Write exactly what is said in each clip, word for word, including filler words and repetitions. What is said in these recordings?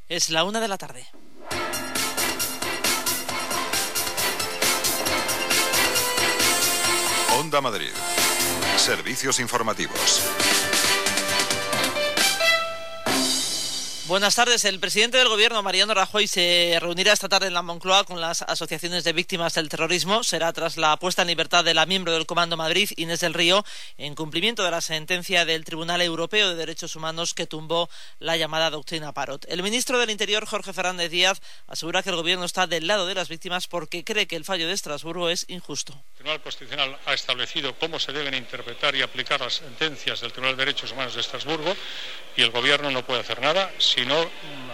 Es la una de la tarde. Onda Madrid. Servicios informativos. Buenas tardes. El presidente del Gobierno, Mariano Rajoy, se reunirá esta tarde en la Moncloa con las asociaciones de víctimas del terrorismo. Será tras la puesta en libertad de la miembro del Comando Madrid, Inés del Río, en cumplimiento de la sentencia del Tribunal Europeo de Derechos Humanos que tumbó la llamada doctrina Parot. El ministro del Interior, Jorge Fernández Díaz, asegura que el Gobierno está del lado de las víctimas porque cree que el fallo de Estrasburgo es injusto. El Tribunal Constitucional ha establecido cómo se deben interpretar y aplicar las sentencias del Tribunal de Derechos Humanos de Estrasburgo y el Gobierno no puede hacer nada, sino,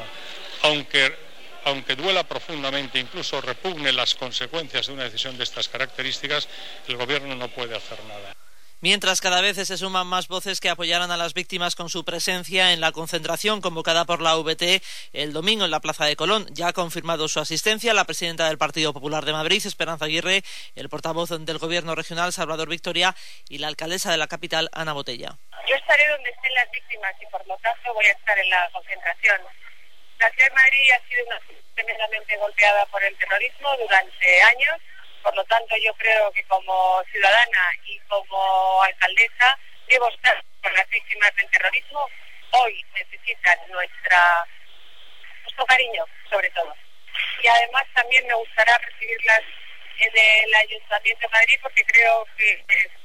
aunque, aunque duela profundamente, incluso repugne las consecuencias de una decisión de estas características, el Gobierno no puede hacer nada. Mientras cada vez se suman más voces que apoyarán a las víctimas con su presencia en la concentración convocada por la V T el domingo en la Plaza de Colón. Ya ha confirmado su asistencia la presidenta del Partido Popular de Madrid, Esperanza Aguirre, el portavoz del Gobierno regional, Salvador Victoria, y la alcaldesa de la capital, Ana Botella. Yo estaré donde estén las víctimas y por lo tanto voy a estar en la concentración. La ciudad de Madrid ha sido una ciudad tremendamente golpeada por el terrorismo durante años. Por lo tanto, yo creo que como ciudadana y como alcaldesa debo estar con las víctimas del terrorismo. Hoy necesitan nuestra, nuestro cariño, sobre todo. Y además también me gustará recibirlas en el Ayuntamiento de Madrid porque creo que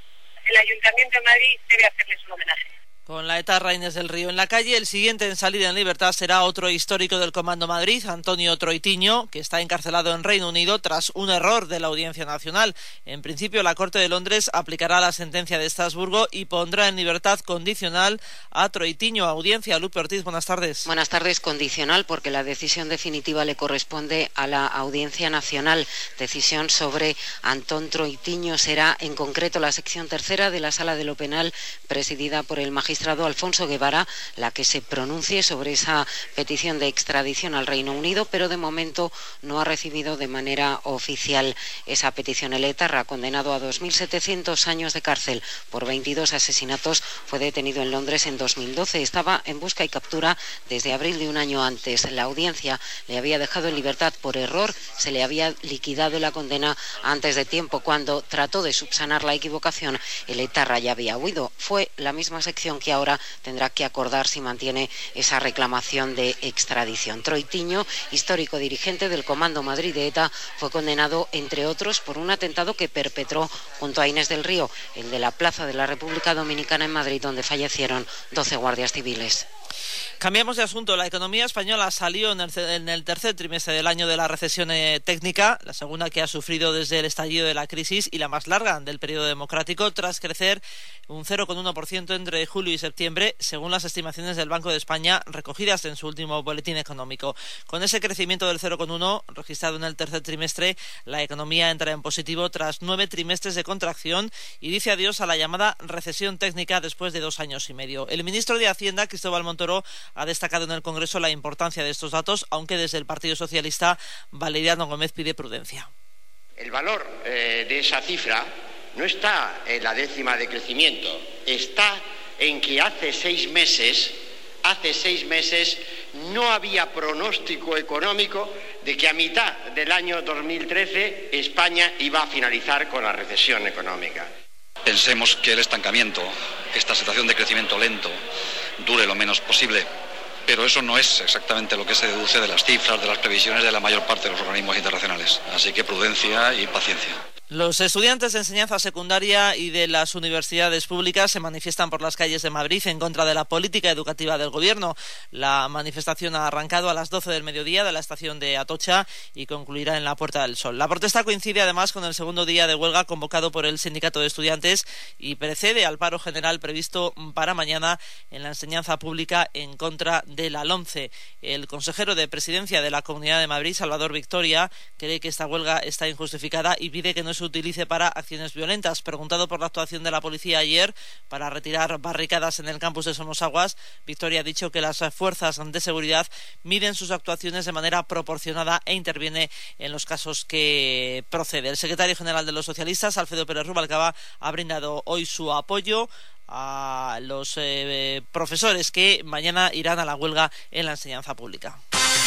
el Ayuntamiento de Madrid debe hacerles un homenaje. Con la etarra Inés del Río en la calle, el siguiente en salir en libertad será otro histórico del Comando Madrid, Antonio Troitiño, que está encarcelado en Reino Unido tras un error de la Audiencia Nacional. En principio, la Corte de Londres aplicará la sentencia de Estrasburgo y pondrá en libertad condicional a Troitiño. Audiencia, Lupe Ortiz, buenas tardes. Buenas tardes, condicional, porque la decisión definitiva le corresponde a la Audiencia Nacional. Decisión sobre Antón Troitiño será, en concreto, la sección tercera de la Sala de lo Penal, presidida por el magistrado Alfonso Guevara, la que se pronuncie sobre esa petición de extradición al Reino Unido, pero de momento no ha recibido de manera oficial esa petición. El etarra, condenado a dos mil setecientos años de cárcel por veintidós asesinatos, fue detenido en Londres en dos mil doce. Estaba en busca y captura desde abril de un año antes. La audiencia le había dejado en libertad por error, se le había liquidado la condena antes de tiempo. Cuando trató de subsanar la equivocación, el etarra ya había huido. Fue la misma sección que ahora tendrá que acordar si mantiene esa reclamación de extradición. Troitiño, histórico dirigente del Comando Madrid de ETA, fue condenado, entre otros, por un atentado que perpetró junto a Inés del Río, el de la Plaza de la República Dominicana en Madrid, donde fallecieron doce guardias civiles. Cambiamos de asunto. La economía española salió en el, en el tercer trimestre del año de la recesión eh, técnica, la segunda que ha sufrido desde el estallido de la crisis y la más larga del periodo democrático, tras crecer un cero coma uno por ciento entre julio y septiembre, según las estimaciones del Banco de España recogidas en su último boletín económico. Con ese crecimiento del cero coma uno registrado en el tercer trimestre, la economía entra en positivo tras nueve trimestres de contracción y dice adiós a la llamada recesión técnica después de dos años y medio. El ministro de Hacienda, Cristóbal Montoro, ha destacado en el Congreso la importancia de estos datos, aunque desde el Partido Socialista, Valeriano Gómez pide prudencia. El valor eh, de esa cifra no está en la décima de crecimiento, está en que hace seis meses, hace seis meses no había pronóstico económico de que a mitad del año dos mil trece España iba a finalizar con la recesión económica. Pensemos que el estancamiento, esta situación de crecimiento lento, dure lo menos posible, pero eso no es exactamente lo que se deduce de las cifras, de las previsiones de la mayor parte de los organismos internacionales. Así que prudencia y paciencia. Los estudiantes de enseñanza secundaria y de las universidades públicas se manifiestan por las calles de Madrid en contra de la política educativa del Gobierno. La manifestación ha arrancado a las doce del mediodía de la estación de Atocha y concluirá en la Puerta del Sol. La protesta coincide además con el segundo día de huelga convocado por el Sindicato de Estudiantes y precede al paro general previsto para mañana en la enseñanza pública en contra de la LOMCE. El consejero de Presidencia de la Comunidad de Madrid, Salvador Victoria, cree que esta huelga está injustificada y pide que no se utilice para acciones violentas. Preguntado por la actuación de la policía ayer para retirar barricadas en el campus de Somosaguas, Victoria ha dicho que las fuerzas de seguridad miden sus actuaciones de manera proporcionada e interviene en los casos que procede. El secretario general de los socialistas, Alfredo Pérez Rubalcaba, ha brindado hoy su apoyo a los eh, profesores que mañana irán a la huelga en la enseñanza pública.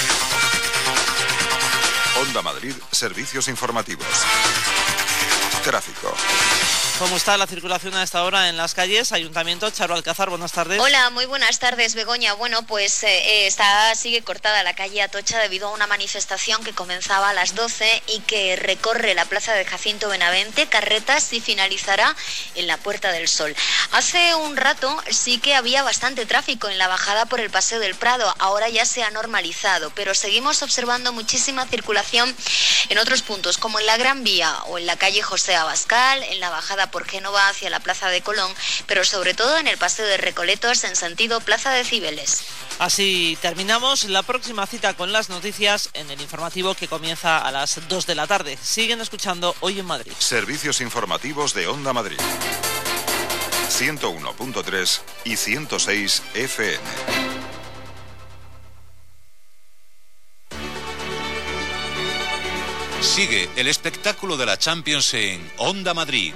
Onda Madrid, servicios informativos. Tráfico. ¿Cómo está la circulación a esta hora en las calles? Ayuntamiento, Charo Alcázar, buenas tardes. Hola, muy buenas tardes, Begoña. Bueno, pues eh, está sigue cortada la calle Atocha debido a una manifestación que comenzaba a las doce y que recorre la plaza de Jacinto Benavente, Carretas, y finalizará en la Puerta del Sol. Hace un rato sí que había bastante tráfico en la bajada por el Paseo del Prado. Ahora ya se ha normalizado, pero seguimos observando muchísima circulación en otros puntos, como en la Gran Vía o en la calle José Abascal, en la bajada por Génova hacia la Plaza de Colón, pero sobre todo en el Paseo de Recoletos en sentido Plaza de Cibeles. Así terminamos la próxima cita con las noticias en el informativo que comienza a las dos de la tarde. Siguen escuchando Hoy en Madrid. Servicios informativos de Onda Madrid. ciento uno punto tres y ciento seis F M. Sigue el espectáculo de la Champions en Onda Madrid.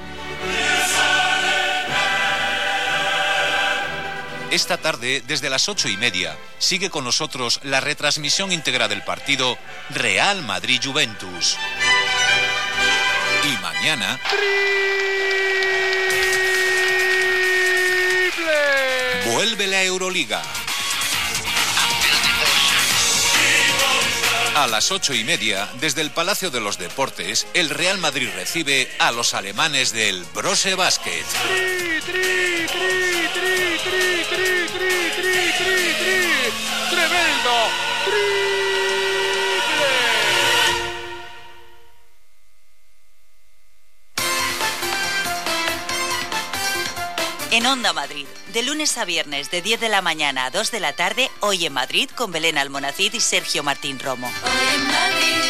Esta tarde, desde las ocho y media, sigue con nosotros la retransmisión íntegra del partido Real Madrid-Juventus. Y mañana... ¡Triple! Vuelve la Euroliga. A las ocho y media, desde el Palacio de los Deportes, el Real Madrid recibe a los alemanes del Brose Basket. ¡Tri, tri, tri, tri, tri, tri, tri, tri, tri, tri! ¡Tremendo! ¡Triple! En Onda Madrid, de lunes a viernes de diez de la mañana a dos de la tarde, Hoy en Madrid con Belén Almonacid y Sergio Martín Romo. Hoy en Madrid.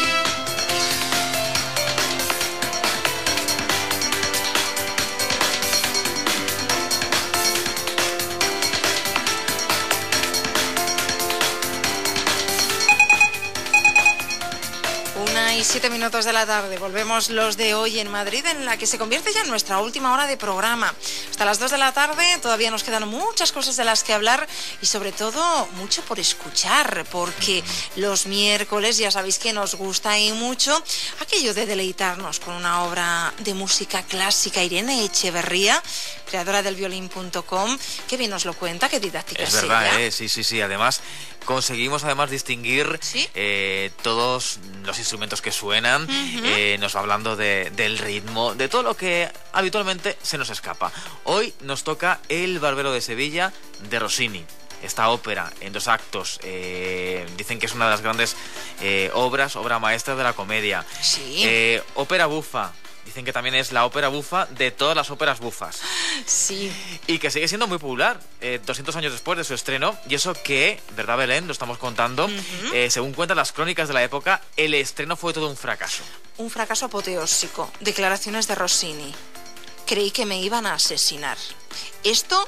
Y siete minutos de la tarde, volvemos los de Hoy en Madrid, en la que se convierte ya en nuestra última hora de programa. Hasta las dos de la tarde todavía nos quedan muchas cosas de las que hablar y sobre todo mucho por escuchar, porque los miércoles ya sabéis que nos gusta y mucho aquello de deleitarnos con una obra de música clásica. Irene Echeverría, creadora del violín punto com, qué bien nos lo cuenta, qué didáctica es verdad, ¿eh? Sí, sí, sí, además conseguimos además distinguir ¿Sí? eh, todos los instrumentos que suenan, uh-huh. eh, nos va hablando de, del ritmo, de todo lo que habitualmente se nos escapa. Hoy nos toca El Barbero de Sevilla de Rossini. Esta ópera en dos actos, eh, dicen que es una de las grandes eh, obras, obra maestra de la comedia. Sí. Eh, ópera bufa. Dicen que también es la ópera bufa de todas las óperas bufas. Sí. Y que sigue siendo muy popular, eh, doscientos años después de su estreno. Y eso que, ¿verdad, Belén? Lo estamos contando. Uh-huh. eh, según cuentan las crónicas de la época, el estreno fue todo un fracaso. Un fracaso apoteósico. Declaraciones de Rossini. Creí que me iban a asesinar. Esto...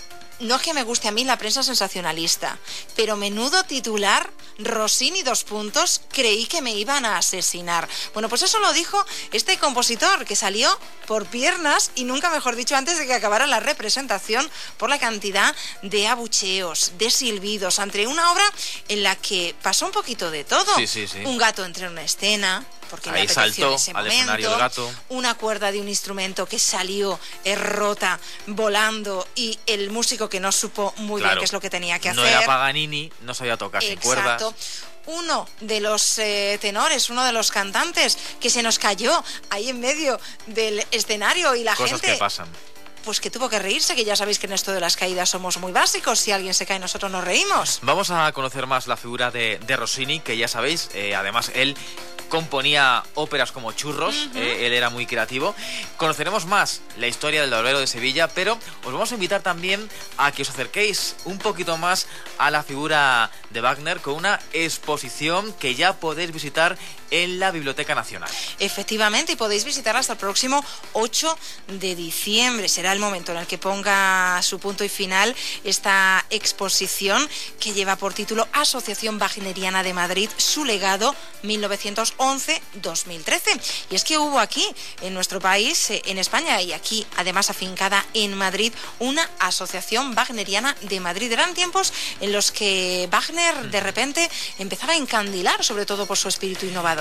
No es que me guste a mí la prensa sensacionalista, pero menudo titular, Rossini dos puntos, creí que me iban a asesinar. Bueno, pues eso lo dijo este compositor, que salió por piernas y nunca mejor dicho antes de que acabara la representación, por la cantidad de abucheos, de silbidos, ante una obra en la que pasó un poquito de todo. Sí, sí, sí. Un gato entró en una escena... porque ahí le saltó en ese al momento, escenario el gato. Una cuerda de un instrumento que salió eh, rota, volando, y el músico que no supo muy claro, bien qué es lo que tenía que no hacer. No era Paganini, no sabía tocar sin cuerdas. Uno de los eh, tenores, uno de los cantantes, que se nos cayó ahí en medio del escenario y la Cosas gente... que pasan. Pues que tuvo que reírse, que ya sabéis que en esto de las caídas somos muy básicos. Si alguien se cae, nosotros nos reímos. Vamos a conocer más la figura de, de Rossini, que ya sabéis, eh, además él componía óperas como Churros, uh-huh. eh, él era muy creativo. Conoceremos más la historia del Barbero de Sevilla, pero os vamos a invitar también a que os acerquéis un poquito más a la figura de Wagner con una exposición que ya podéis visitar en la Biblioteca Nacional. Efectivamente, y podéis visitarla hasta el próximo ocho de diciembre. Será el momento en el que ponga su punto y final esta exposición que lleva por título Asociación Wagneriana de Madrid, su legado mil novecientos once a dos mil trece. Y es que hubo aquí, en nuestro país, en España, y aquí además afincada en Madrid, una Asociación Wagneriana de Madrid. Eran tiempos en los que Wagner de repente empezaba a encandilar, sobre todo por su espíritu innovador.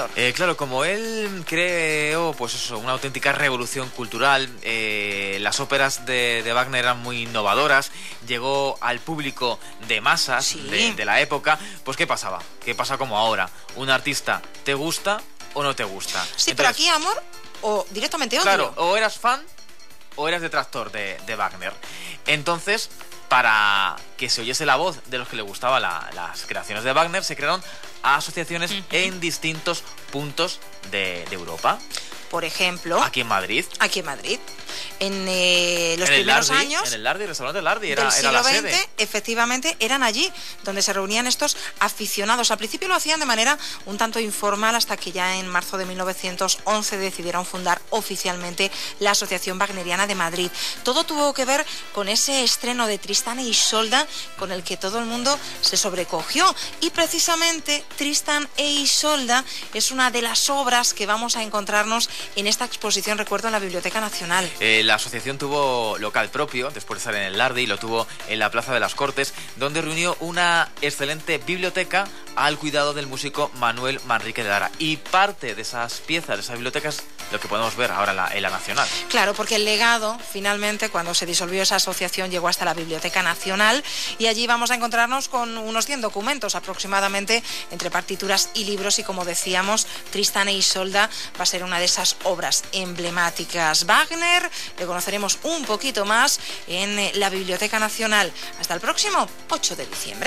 compositor. Eh, claro, como él creó, pues eso, una auténtica revolución cultural, eh, las óperas de, de Wagner eran muy innovadoras, llegó al público de masas sí. de, de la época, pues ¿qué pasaba? ¿Qué pasa como ahora? Un artista, ¿te gusta o no te gusta? Sí, Entonces, pero aquí amor o directamente odio. Claro, o eras fan o eras detractor de, de Wagner. Entonces, para que se oyese la voz de los que le gustaban la, las creaciones de Wagner, se crearon asociaciones uh-huh. en distintos puntos de, de Europa. Por ejemplo... Aquí en Madrid. Aquí en Madrid. En eh, los en primeros Lardi, años... En el Lardi, el restaurante Lardi, era, del siglo era la veinte, sede. Efectivamente, eran allí donde se reunían estos aficionados. Al principio lo hacían de manera un tanto informal, hasta que ya en marzo de mil novecientos once decidieron fundar oficialmente la Asociación Wagneriana de Madrid. Todo tuvo que ver con ese estreno de Tristán e Isolda, con el que todo el mundo se sobrecogió. Y precisamente Tristán e Isolda es una de las obras que vamos a encontrarnos en esta exposición, recuerdo, en la Biblioteca Nacional. Eh, la asociación tuvo local propio, después de estar en el Lardi, y lo tuvo en la Plaza de las Cortes, donde reunió una excelente biblioteca al cuidado del músico Manuel Manrique de Lara. Y parte de esas piezas, de esas bibliotecas, lo que podemos ver ahora en la, en la Nacional. Claro, porque el legado, finalmente, cuando se disolvió esa asociación, llegó hasta la Biblioteca Nacional, y allí vamos a encontrarnos con unos cien documentos aproximadamente, entre partituras y libros, y como decíamos, Tristán e Isolda va a ser una de esas obras emblemáticas. Wagner le conoceremos un poquito más en la Biblioteca Nacional. Hasta el próximo ocho de diciembre.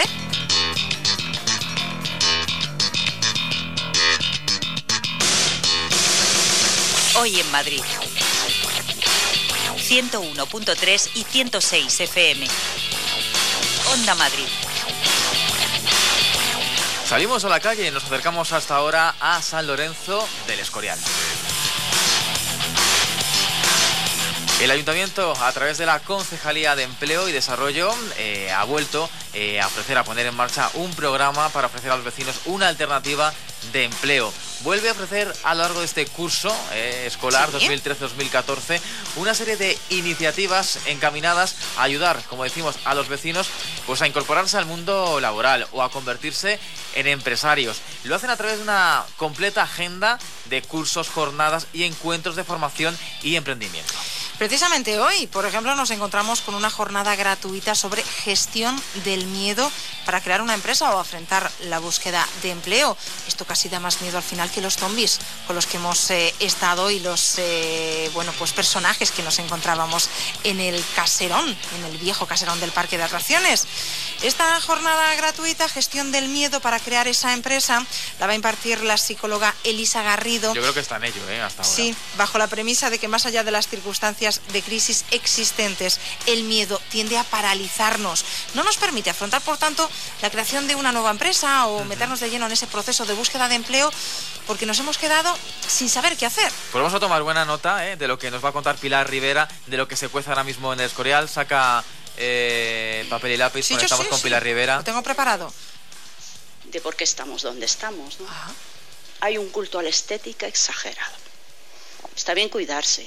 Hoy en Madrid. ciento uno punto tres y ciento seis F M. Onda Madrid. Salimos a la calle y nos acercamos hasta ahora a San Lorenzo del Escorial. El Ayuntamiento, a través de la Concejalía de Empleo y Desarrollo, eh, ha vuelto eh, a ofrecer, a poner en marcha un programa para ofrecer a los vecinos una alternativa de empleo. Vuelve a ofrecer a lo largo de este curso eh, escolar ¿Sí? dos mil trece dos mil catorce una serie de iniciativas encaminadas a ayudar, como decimos, a los vecinos pues a incorporarse al mundo laboral o a convertirse en empresarios. Lo hacen a través de una completa agenda de cursos, jornadas y encuentros de formación y emprendimiento. Precisamente hoy, por ejemplo, nos encontramos con una jornada gratuita sobre gestión del miedo para crear una empresa o afrontar la búsqueda de empleo. Esto casi da más miedo al final que los zombies con los que hemos eh, estado y los eh, bueno pues personajes que nos encontrábamos en el caserón, en el viejo caserón del Parque de Atracciones. Esta jornada gratuita, gestión del miedo para crear esa empresa, la va a impartir la psicóloga Elisa Garrido. Yo creo que está en ello, ¿eh? Hasta ahora. Sí, bajo la premisa de que más allá de las circunstancias de crisis existentes, el miedo tiende a paralizarnos. No nos permite afrontar, por tanto, la creación de una nueva empresa o uh-huh. meternos de lleno en ese proceso de búsqueda de empleo, porque nos hemos quedado sin saber qué hacer. Pues vamos a tomar buena nota ¿eh? de lo que nos va a contar Pilar Rivera, de lo que se cuece ahora mismo en el Escorial. Saca eh, papel y lápiz, sí, conectamos sí, con sí. Pilar Rivera. Lo tengo preparado. De por qué estamos donde estamos, ¿no? Ajá. Hay un culto a la estética exagerado. Está bien cuidarse,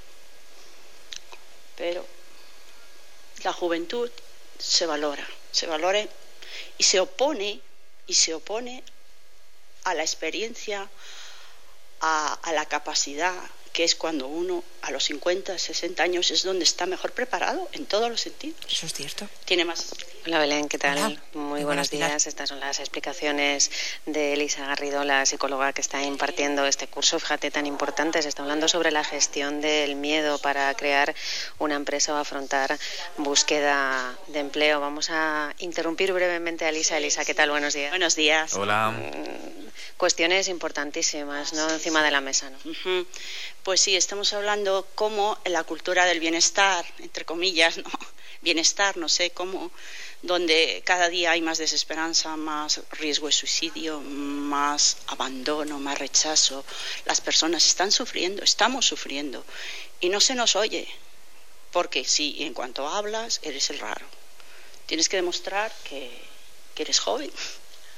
pero la juventud se valora, se valora y se opone, y se opone a la experiencia, a, a la capacidad, que es cuando uno a los cincuenta, sesenta años es donde está mejor preparado en todos los sentidos. Eso es cierto. Tiene más... Hola Belén, ¿qué tal? Hola. Muy, Muy buenos días. días. Estas son las explicaciones de Elisa Garrido, la psicóloga que está impartiendo este curso. Fíjate, tan importante, se está hablando sobre la gestión del miedo para crear una empresa o afrontar búsqueda de empleo. Vamos a interrumpir brevemente a Elisa. Elisa, ¿qué tal? Buenos días. Buenos días. Hola. Cuestiones importantísimas, ¿no? Encima de la mesa, ¿no? Uh-huh. Pues sí, estamos hablando cómo la cultura del bienestar, entre comillas, ¿no? Bienestar, no sé cómo, donde cada día hay más desesperanza, más riesgo de suicidio, más abandono, más rechazo. Las personas están sufriendo, estamos sufriendo y no se nos oye, porque si en cuanto hablas eres el raro. Tienes que demostrar que, que eres joven.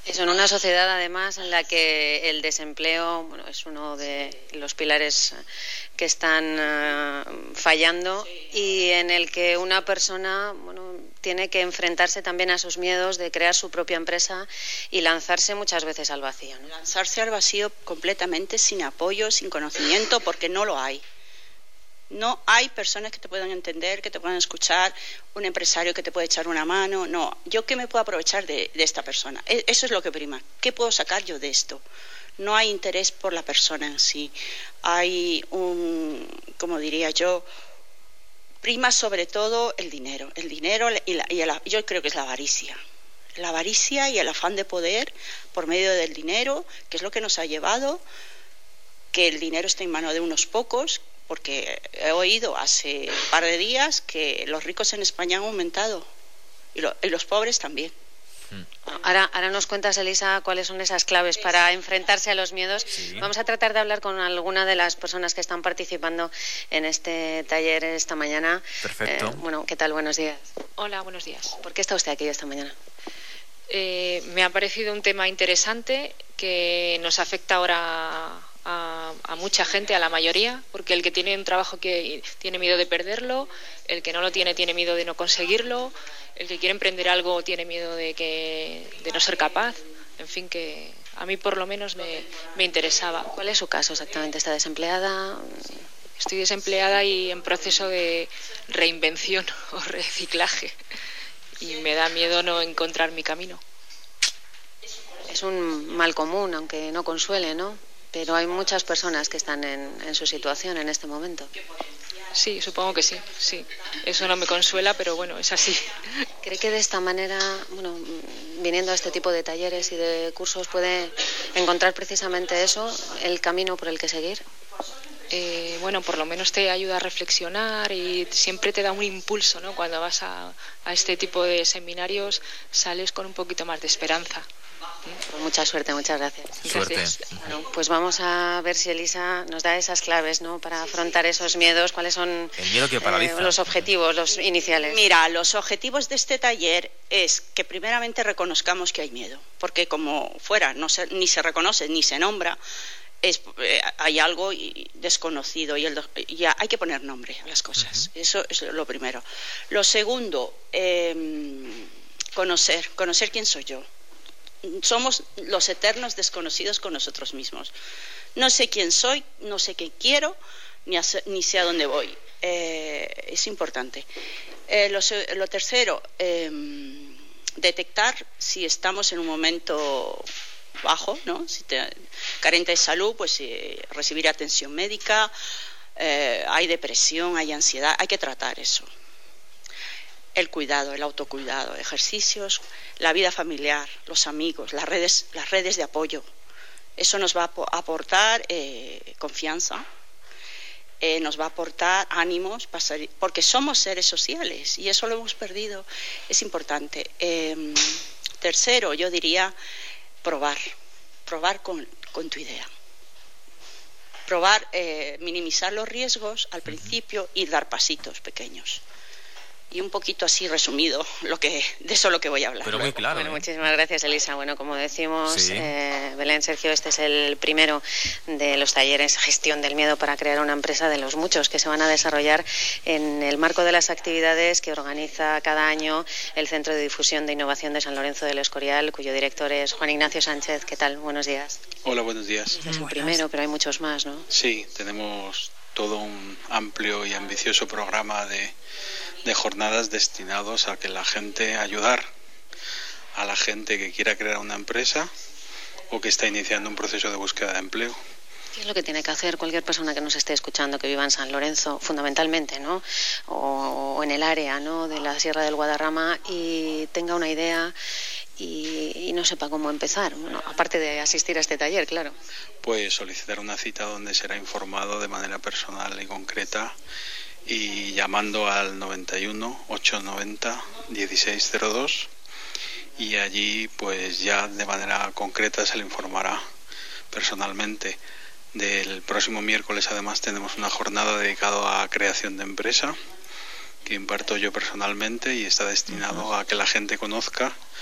Eso en una sociedad, además, en la que el desempleo, bueno, es uno de los pilares que están uh, fallando, y en el que una persona, bueno, tiene que enfrentarse también a sus miedos de crear su propia empresa y lanzarse muchas veces al vacío, ¿no? Lanzarse al vacío completamente, sin apoyo, sin conocimiento, porque no lo hay. No hay personas que te puedan entender, que te puedan escuchar, un empresario que te puede echar una mano. No, ¿yo qué me puedo aprovechar de, de esta persona? Eso es lo que prima. ¿Qué puedo sacar yo de esto? No hay interés por la persona en sí. Hay un, como diría yo, prima sobre todo el dinero. El dinero y, la, y el, yo creo que es la avaricia. La avaricia y el afán de poder por medio del dinero, que es lo que nos ha llevado, que el dinero está en manos de unos pocos. Porque he oído hace un par de días que los ricos en España han aumentado y, lo, y los pobres también. Ahora, ahora nos cuentas, Elisa, cuáles son esas claves para enfrentarse a los miedos. Sí. Vamos a tratar de hablar con alguna de las personas que están participando en este taller esta mañana. Perfecto. Eh, bueno, ¿qué tal? Buenos días. Hola, buenos días. ¿Por qué está usted aquí esta mañana? Eh, me ha parecido un tema interesante que nos afecta ahora A, a mucha gente, a la mayoría, porque el que tiene un trabajo que tiene miedo de perderlo, el que no lo tiene tiene miedo de no conseguirlo, el que quiere emprender algo tiene miedo de que de no ser capaz. En fin, que a mí por lo menos me, me interesaba. ¿Cuál es su caso exactamente? ¿Está desempleada? Estoy desempleada y en proceso de reinvención o reciclaje, y me da miedo no encontrar mi camino. Es un mal común, aunque no consuele, ¿no? Pero hay muchas personas que están en, en su situación en este momento. Sí, supongo que sí, sí. Eso no me consuela, pero bueno, es así. ¿Cree que de esta manera, bueno, viniendo a este tipo de talleres y de cursos, puede encontrar precisamente eso, el camino por el que seguir? Eh, bueno, por lo menos te ayuda a reflexionar y siempre te da un impulso, ¿no? Cuando vas a, a este tipo de seminarios sales con un poquito más de esperanza. Pues mucha suerte, muchas gracias. Suerte. Gracias. Bueno, pues vamos a ver si Elisa nos da esas claves, ¿no?, para afrontar esos miedos. ¿Cuáles son el miedo que paraliza? Eh, los objetivos, los iniciales? Mira, los objetivos de este taller es que primeramente reconozcamos que hay miedo, porque como fuera no se, ni se reconoce ni se nombra, es, eh, hay algo desconocido y, el, y hay que poner nombre a las cosas. Uh-huh. Eso es lo primero. Lo segundo, eh, conocer, conocer quién soy yo. Somos los eternos desconocidos con nosotros mismos. No sé quién soy, no sé qué quiero, ni, hace, ni sé a dónde voy. Eh, es importante. Eh, lo, lo tercero, eh, detectar si estamos en un momento bajo, ¿no? Si te, carente de salud, pues eh, recibir atención médica. Eh, hay depresión, hay ansiedad, hay que tratar eso. El cuidado, el autocuidado, ejercicios, la vida familiar, los amigos, las redes, las redes de apoyo. Eso nos va a aportar eh, confianza, eh, nos va a aportar ánimos, porque somos seres sociales y eso lo hemos perdido. Es importante. Eh, tercero, yo diría probar, probar con, con tu idea. Probar, eh, minimizar los riesgos al principio y dar pasitos pequeños. Y un poquito así resumido lo que de eso lo que voy a hablar. Pero muy claro. Bueno, ¿eh? Muchísimas gracias, Elisa. Bueno, como decimos, sí. eh, Belén, Sergio, este es el primero de los talleres Gestión del Miedo para crear una empresa, de los muchos que se van a desarrollar en el marco de las actividades que organiza cada año el Centro de Difusión de Innovación de San Lorenzo del Escorial, cuyo director es Juan Ignacio Sánchez. ¿Qué tal? Buenos días. Hola, buenos días. Este es el primero, pero hay muchos más, ¿no? Sí, tenemos todo un amplio y ambicioso programa de de jornadas destinados a que la gente, ayudar a la gente que quiera crear una empresa o que está iniciando un proceso de búsqueda de empleo. ¿Qué es lo que tiene que hacer cualquier persona que nos esté escuchando, que viva en San Lorenzo, fundamentalmente, ¿no?, o, o en el área, ¿no?, de la Sierra del Guadarrama, y tenga una idea y, y no sepa cómo empezar? Bueno, aparte de asistir a este taller, claro. Pues solicitar una cita donde será informado de manera personal y concreta, y llamando al noventa y uno, ochocientos noventa, dieciséis cero dos, y allí pues ya de manera concreta se le informará personalmente. Del próximo miércoles además tenemos una jornada dedicada a creación de empresa que imparto yo personalmente y está destinado uh-huh. a que la gente conozca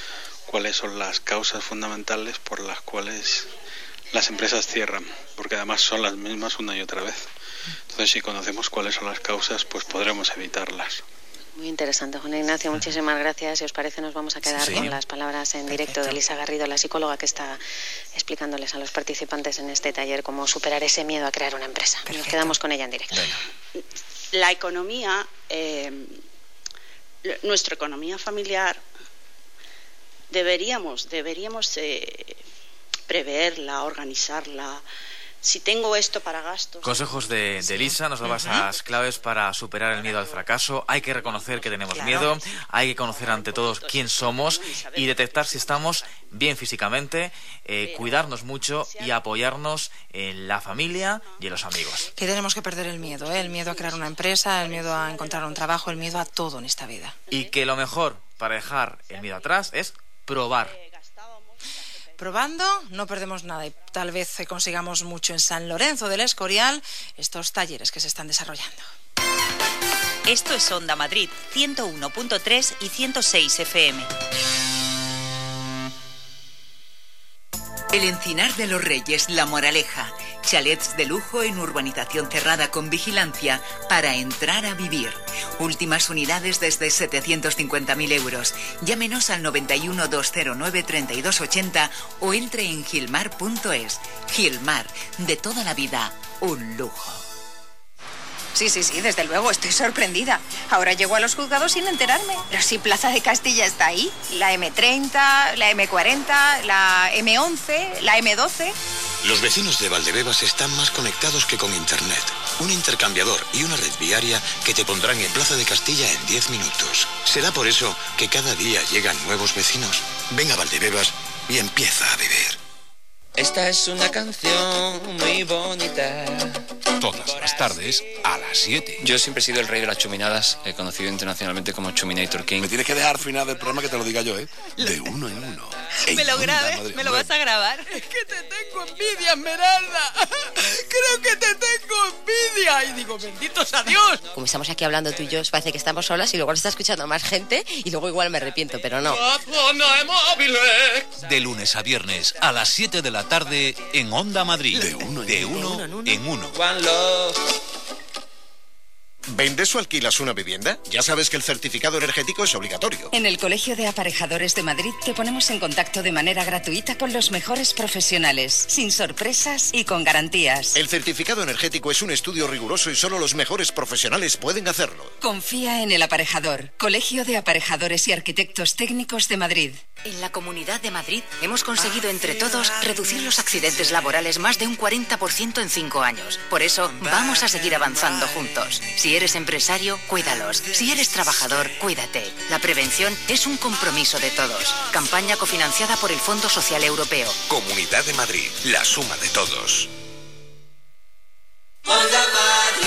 cuáles son las causas fundamentales por las cuales las empresas cierran, porque además son las mismas una y otra vez. Entonces, si conocemos cuáles son las causas, pues podremos evitarlas. Muy interesante, Juan Ignacio, muchísimas gracias. Si os parece, nos vamos a quedar sí, con las palabras en directo Perfecto. de Elisa Garrido, la psicóloga que está explicándoles a los participantes en este taller cómo superar ese miedo a crear una empresa. Perfecto. Nos quedamos con ella en directo. Bueno. La economía, eh, nuestra economía familiar, deberíamos, deberíamos eh, preverla, organizarla. Si tengo esto para gastos... Consejos de, de Elisa, nos daba esas claves para superar el miedo al fracaso. Hay que reconocer que tenemos claro. miedo, hay que conocer ante todos quién somos y detectar si estamos bien físicamente, eh, cuidarnos mucho y apoyarnos en la familia y en los amigos. Que tenemos que perder el miedo, ¿eh? El miedo a crear una empresa, el miedo a encontrar un trabajo, el miedo a todo en esta vida. Y que lo mejor para dejar el miedo atrás es probar. Probando no perdemos nada y tal vez consigamos mucho en San Lorenzo del Escorial estos talleres que se están desarrollando. Esto es Onda Madrid, ciento uno punto tres y ciento seis F M. El Encinar de los Reyes, La Moraleja. Chalets de lujo en urbanización cerrada con vigilancia para entrar a vivir. Últimas unidades desde setecientos cincuenta mil euros. Llámenos al noventa y uno, doscientos nueve, treinta y dos ochenta o entre en gilmar punto es. Gilmar, de toda la vida, un lujo. Sí, sí, sí, desde luego, estoy sorprendida. Ahora llego a los juzgados sin enterarme. Pero si Plaza de Castilla está ahí, la eme treinta, la eme cuarenta, la eme once, la eme doce... Los vecinos de Valdebebas están más conectados que con Internet. Un intercambiador y una red viaria que te pondrán en Plaza de Castilla en diez minutos. Será por eso que cada día llegan nuevos vecinos. Ven a Valdebebas y empieza a vivir. Esta es una canción muy bonita. Todas las tardes a las siete. Yo siempre he sido el rey de las chuminadas, he conocido internacionalmente como Chuminator King. Me tienes que dejar al final del programa que te lo diga yo, ¿eh? De uno en uno. ¿Me lo grabes? ¿Me lo vas a grabar? Es que te tengo envidia, Esmeralda. Creo que te tengo envidia. Y digo, benditos a Dios. Como estamos aquí hablando tú y yo, os parece que estamos solas y luego lo está escuchando más gente y luego igual me arrepiento, pero no. De lunes a viernes a las siete de la tarde en Onda Madrid. De uno en, de uno, uno, en uno. En uno. ¿Vendes o alquilas una vivienda? Ya sabes que el certificado energético es obligatorio. En el Colegio de Aparejadores de Madrid te ponemos en contacto de manera gratuita con los mejores profesionales, sin sorpresas y con garantías. El certificado energético es un estudio riguroso y solo los mejores profesionales pueden hacerlo. Confía en el Aparejador, Colegio de Aparejadores y Arquitectos Técnicos de Madrid. En la Comunidad de Madrid hemos conseguido entre todos reducir los accidentes laborales más de un cuarenta por ciento en cinco años. Por eso vamos a seguir avanzando juntos. Si eres empresario, cuídalos. Si eres trabajador, cuídate. La prevención es un compromiso de todos. Campaña cofinanciada por el Fondo Social Europeo. Comunidad de Madrid, la suma de todos. Onda Madrid.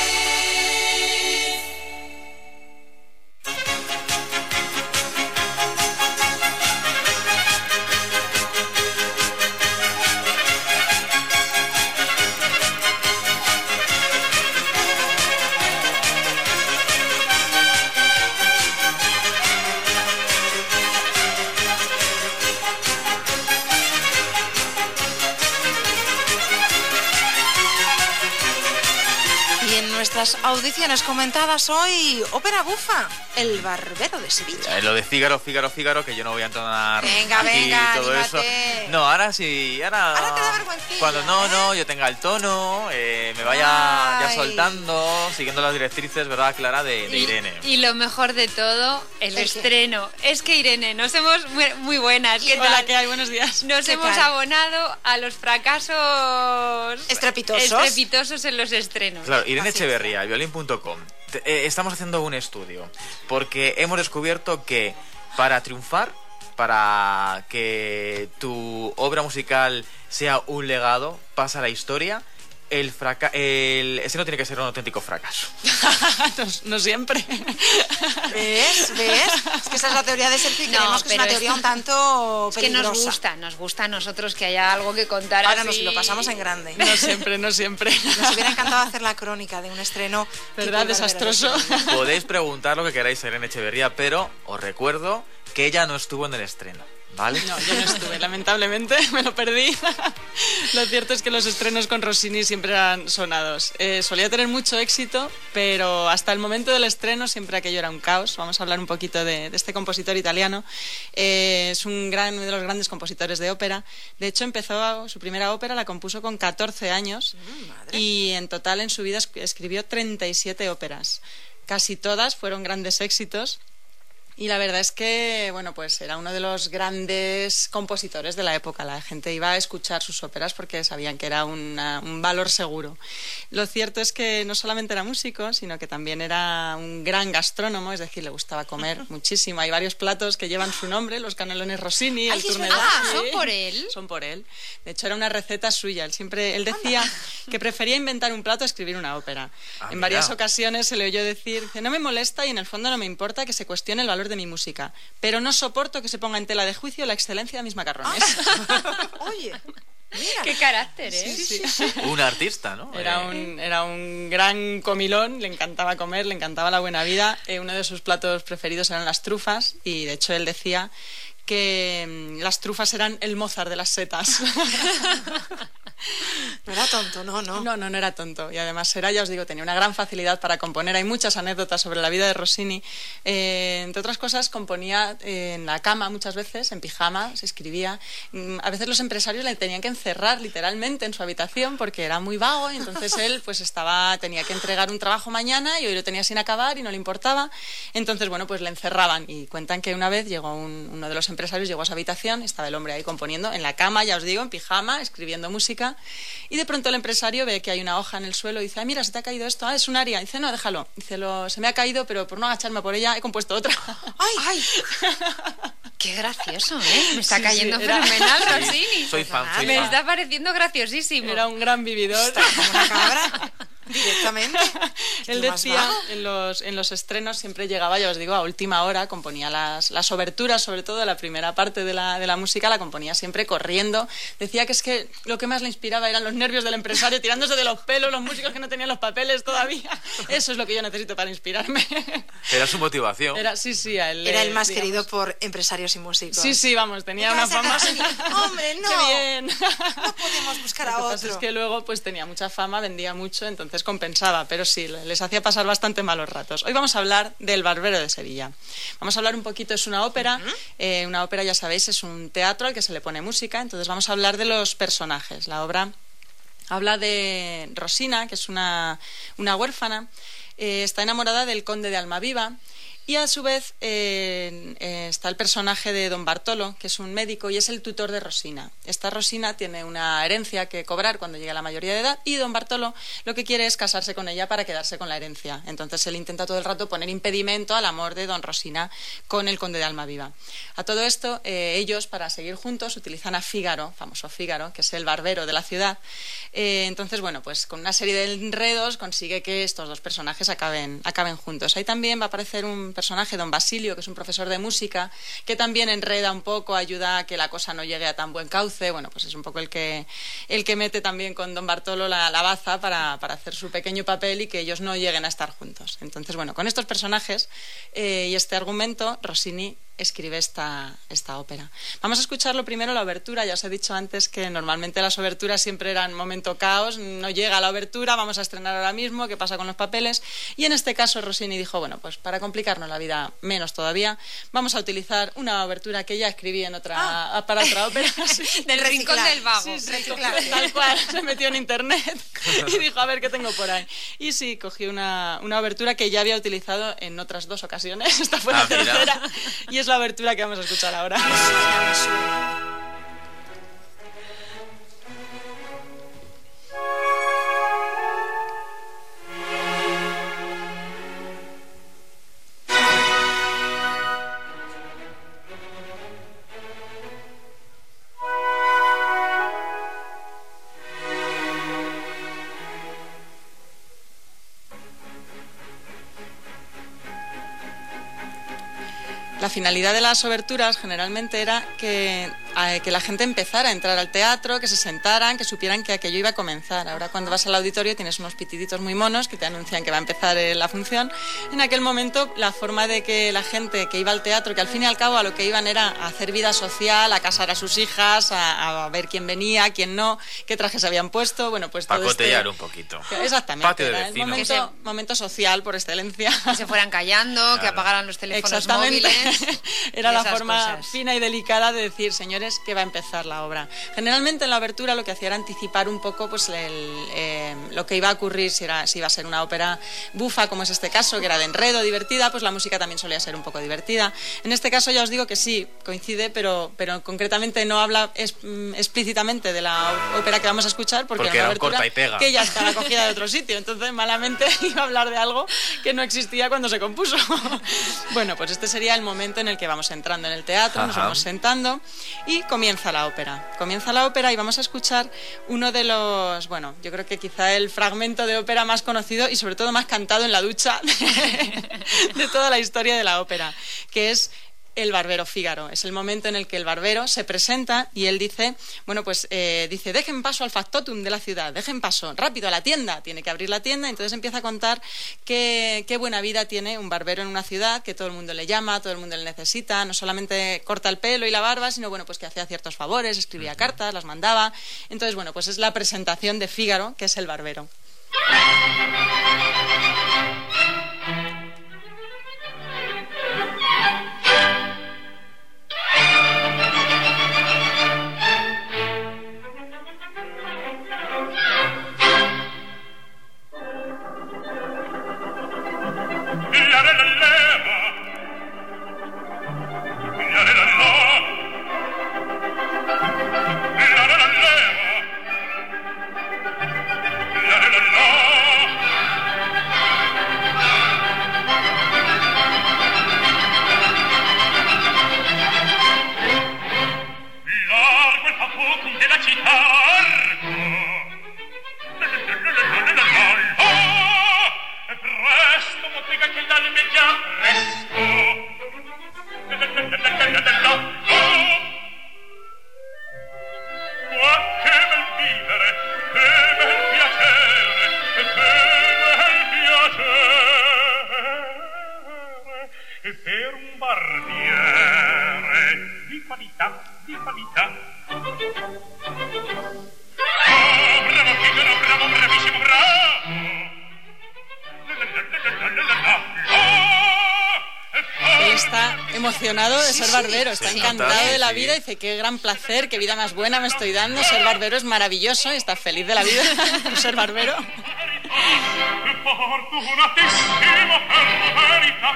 Nuestras audiciones comentadas hoy, Ópera Bufa, El Barbero de Sevilla. Eh, lo de Fígaro, Fígaro, Fígaro, que yo no voy a entonar venga, aquí venga, todo anímate. Eso. No, ahora sí, ahora... Ahora te da vergüencilla, cuando no, ¿eh? no, yo tenga el tono, eh, me vaya Ay. ya soltando, siguiendo las directrices, ¿verdad, Clara? De, de y, Irene. Y lo mejor de todo, el ¿El estreno. Qué? Es que Irene, nos hemos muy, muy buenas. ¿Qué Hola, tal? ¿qué hay? Buenos días. Nos ¿Qué hemos tal? abonado a los fracasos estrepitosos. estrepitosos en los estrenos. Claro, Irene Así Echeverría, violín punto com. Eh, estamos haciendo un estudio porque hemos descubierto que para triunfar, para que tu obra musical sea un legado, pasa a la historia, el fraca el ese no tiene que ser un auténtico fracaso. no, no siempre. ¿Ves? ¿Ves? Es que esa es la teoría de Sergio y No, creemos que es pero una teoría es- un tanto Es que peligrosa. nos gusta, nos gusta a nosotros que haya algo que contar. Ahora así. nos lo pasamos en grande. No siempre, no siempre. Nos hubiera encantado hacer la crónica de un estreno ¿Verdad? tipo El Barbero de Desastroso. Sevilla. Podéis preguntar lo que queráis a Irene Echeverría, pero os recuerdo que ella no estuvo en el estreno. ¿Vale? No, yo no estuve, lamentablemente, me lo perdí. Lo cierto es que los estrenos con Rossini siempre eran sonados. Eh, solía tener mucho éxito, pero hasta el momento del estreno siempre aquello era un caos. Vamos a hablar un poquito de, de este compositor italiano. Eh, es un gran, uno de los grandes compositores de ópera. De hecho, empezó su primera ópera, la compuso con catorce años mm, y en total en su vida escribió treinta y siete óperas. Casi todas fueron grandes éxitos. Y la verdad es que, bueno, pues era uno de los grandes compositores de la época. La gente iba a escuchar sus óperas porque sabían que era una, un valor seguro. Lo cierto es que no solamente era músico, sino que también era un gran gastrónomo, es decir, le gustaba comer muchísimo. Hay varios platos que llevan su nombre, los canelones Rossini, Ay, el tourne ah, ¿son por él? Son por él. De hecho, era una receta suya. Él siempre, él decía que prefería inventar un plato a escribir una ópera. Ah, en varias mira. ocasiones se le oyó decir, dice, no me molesta y en el fondo no me importa que se cuestione el valor de mi música, pero no soporto que se ponga en tela de juicio la excelencia de mis macarrones. Oye, mira. Qué carácter, ¿eh? Sí, sí, sí. Un artista, ¿no? Era Eh, un, era un gran comilón, le encantaba comer, le encantaba la buena vida. Eh, uno de sus platos preferidos eran las trufas y de hecho él decía que mm, las trufas eran el Mozart de las setas. No era tonto, no, no. No, no, no era tonto. Y además era, ya os digo, tenía una gran facilidad para componer. Hay muchas anécdotas sobre la vida de Rossini. Eh, entre otras cosas, componía eh, en la cama muchas veces, en pijama, se escribía. Mm, A veces los empresarios le tenían que encerrar literalmente en su habitación porque era muy vago y entonces él pues estaba, tenía que entregar un trabajo mañana y hoy lo tenía sin acabar y no le importaba. Entonces, bueno, pues le encerraban y cuentan que una vez llegó un- uno de los empresarios, llegó a su habitación, estaba el hombre ahí componiendo en la cama, ya os digo, en pijama, escribiendo música. Y de pronto el empresario ve que hay una hoja en el suelo y dice, ah, mira, se te ha caído esto, ah, es un aria. Dice, no, déjalo. Dice, lo, se me ha caído, pero por no agacharme por ella he compuesto otra. ¡Ay! ¡Ay! Qué gracioso, ¿eh? Me está Sí, cayendo sí, era- fenomenal, Sí, Rossini. soy fan, soy Me fan. está pareciendo graciosísimo. Era un gran vividor. Como una cabra, directamente. Él ¿Qué más decía, vago? en los, en los estrenos siempre llegaba, ya os digo, a última hora, componía las, las oberturas, sobre todo la primera parte de la, de la música, la componía siempre corriendo. Decía que es que lo que más le inspiraba eran los nervios del empresario, tirándose de los pelos, los músicos que no tenían los papeles todavía. Eso es lo que yo necesito para inspirarme. Era su motivación. Era, sí, sí, a él, Era el más digamos- querido por empresarios y músicos. Sí, sí, vamos, tenía ¿Qué una vas a fama. conseguir? ¡Hombre, no! ¡Qué bien! No podemos buscar a Lo que otro. pasa es que luego pues tenía mucha fama, vendía mucho, entonces compensaba, pero sí, les hacía pasar bastante malos ratos. Hoy vamos a hablar del Barbero de Sevilla. Vamos a hablar un poquito, es una ópera, eh, una ópera ya sabéis es un teatro al que se le pone música, entonces vamos a hablar de los personajes. La obra habla de Rosina, que es una, una huérfana, eh, está enamorada del conde de Almaviva. Y a su vez eh, eh, está el personaje de Don Bartolo, que es un médico y es el tutor de Rosina. Esta Rosina tiene una herencia que cobrar cuando llegue a la mayoría de edad y Don Bartolo lo que quiere es casarse con ella para quedarse con la herencia. Entonces él intenta todo el rato poner impedimento al amor de Don Rosina con el conde de Almaviva. A todo esto, eh, ellos para seguir juntos utilizan a Fígaro, famoso Fígaro, que es el barbero de la ciudad. Eh, entonces, bueno, pues con una serie de enredos consigue que estos dos personajes acaben, acaben juntos. Ahí también va a aparecer un personaje, don Basilio, que es un profesor de música, que también enreda un poco, ayuda a que la cosa no llegue a tan buen cauce. Bueno, pues es un poco el que, el que mete también con don Bartolo la, la baza para, para hacer su pequeño papel y que ellos no lleguen a estar juntos. Entonces, bueno, con estos personajes eh, y este argumento, Rossini escribe esta, esta ópera. Vamos a escucharlo primero la obertura. Ya os he dicho antes que normalmente las oberturas siempre eran momento caos, no llega la obertura, vamos a estrenar ahora mismo, ¿qué pasa con los papeles? Y en este caso Rossini dijo, bueno, pues para complicarnos la vida menos todavía, vamos a utilizar una obertura que ya escribí en otra, ah. para otra ópera. Sí. Del rincón Reciclar. del vago. Sí, sí, tal cual, se metió en internet y dijo, a ver qué tengo por ahí. Y sí, cogí una, una obertura que ya había utilizado en otras dos ocasiones, esta fue la Ah, mira. tercera, y es la obertura que vamos a escuchar ahora. La finalidad de las oberturas generalmente era que a que la gente empezara a entrar al teatro, que se sentaran, que supieran que aquello iba a comenzar. Ahora cuando vas al auditorio tienes unos pitiditos muy monos que te anuncian que va a empezar eh, la función. En aquel momento la forma de que la gente que iba al teatro, que al fin y al cabo a lo que iban era a hacer vida social, a casar a sus hijas, a, a ver quién venía, quién no, qué trajes habían puesto, bueno, pues todo pacotear este... un poquito. Exactamente, Patio de era el vecinos. momento, Que se- momento social por excelencia. Que se fueran callando, Claro. que apagaran los teléfonos Exactamente. móviles. Era y la esas forma cosas. fina y delicada de decir, señores, que va a empezar la obra. Generalmente en la abertura lo que hacía era anticipar un poco pues, el, eh, lo que iba a ocurrir, si, era, si iba a ser una ópera bufa, como es este caso, que era de enredo, divertida, pues la música también solía ser un poco divertida. En este caso ya os digo que sí, coincide, pero, pero concretamente no habla es, mm, explícitamente de la ópera que vamos a escuchar, porque, Porque era una era un abertura corta y pega. que ya estaba cogida de otro sitio, entonces malamente iba a hablar de algo que no existía cuando se compuso. Bueno, pues este sería el momento en el que vamos entrando en el teatro, nos Ajá. vamos sentando y comienza la ópera. Comienza la ópera y vamos a escuchar uno de los, bueno, yo creo que quizá el fragmento de ópera más conocido y sobre todo más cantado en la ducha de, de toda la historia de la ópera, que es El barbero Fígaro. Es el momento en el que el barbero se presenta y él dice, bueno, pues eh, dice, dejen paso al factotum de la ciudad, dejen paso, rápido a la tienda, tiene que abrir la tienda, entonces empieza a contar qué, qué buena vida tiene un barbero en una ciudad, que todo el mundo le llama, todo el mundo le necesita, no solamente corta el pelo y la barba, sino bueno, pues que hacía ciertos favores, escribía cartas, las mandaba. Entonces, bueno, pues es la presentación de Fígaro, que es el barbero. Largo il factotum della città e presto bottega che l'almeggia presto qua che bel vivere che bel piacere che bel piacere e per un barbiere di qualità di qualità. Oh, bravo Figaro, bravo, bravissimo, bravo. Él está emocionado de ser barbero, está sí, encantado sí, de la sí. vida, dice, qué gran placer, qué vida más buena me estoy dando, ser barbero es maravilloso y está feliz de la vida por ser barbero. Fortunatissimo per verità.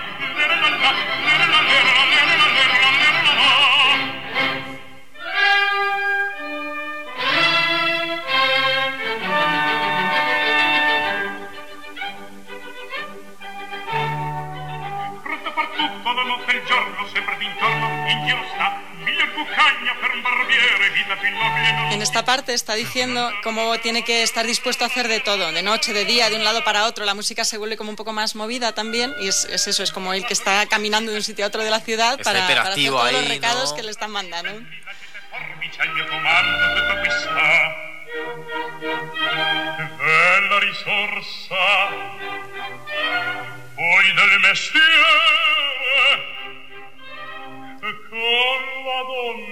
Pronto per tutto, la notte e il giorno, sempre d'intorno, in giro sta, miglior cuccagna per un barbiere, vita più nobile non. En esta parte está diciendo cómo tiene que estar dispuesto a hacer de todo, de noche, de día, de un lado para otro. La música se vuelve como un poco más movida también y es, es eso, es como el que está caminando de un sitio a otro de la ciudad Está para, para hacer hiperactivo todos los ahí, recados ¿no? que le están mandando. Forbice al mio comando tutto qui sta. Che bella risorsa poi del mestiere con la donna